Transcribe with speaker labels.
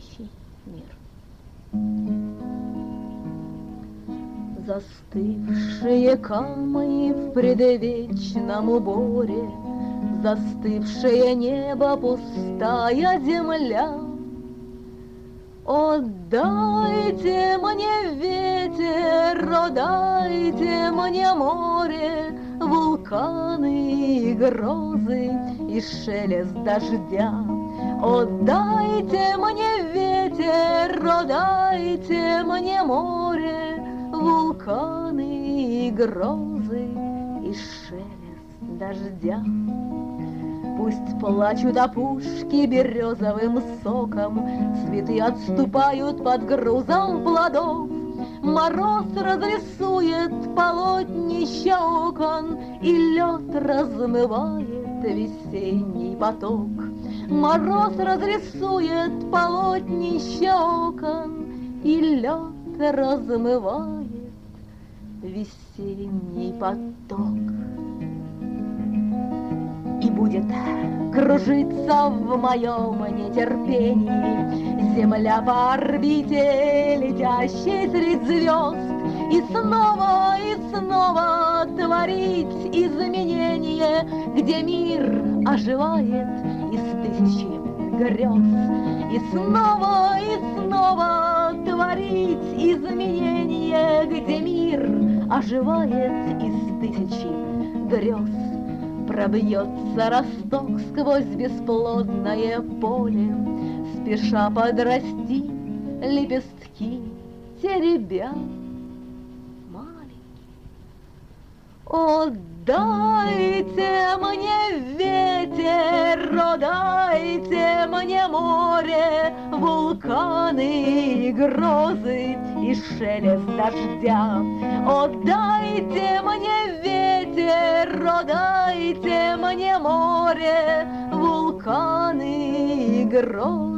Speaker 1: тихий мир. Застывшие камни в предвечном уборе, застывшее небо, пустая земля. Отдайте мне ветер, отдайте мне море, вулканы и грозы и шелест дождя. Отдайте мне ветер, отдайте мне море, вулканы и грозы и шелест дождя. Пусть плачут опушки березовым соком, цветы отступают под грузом плодов. Мороз разрисует полотнище окон, и лед размывает весенний поток. Мороз разрисует полотнище окон, и лед размывает весенний поток. И будет кружиться в моем нетерпении земля по орбите, летящей средь звезд, и снова творить изменения, где мир оживает из тысячи грез. И снова творить изменения, где мир оживает из тысячи грез. Пробьется росток сквозь бесплодное поле, спеша подрасти лепестки теребя маленький. Отдайте мне ветер, отдайте мне море, вулканы и грозы и шелест дождя. Отдайте мне ветер, отдайте мне море, вулканы и грозы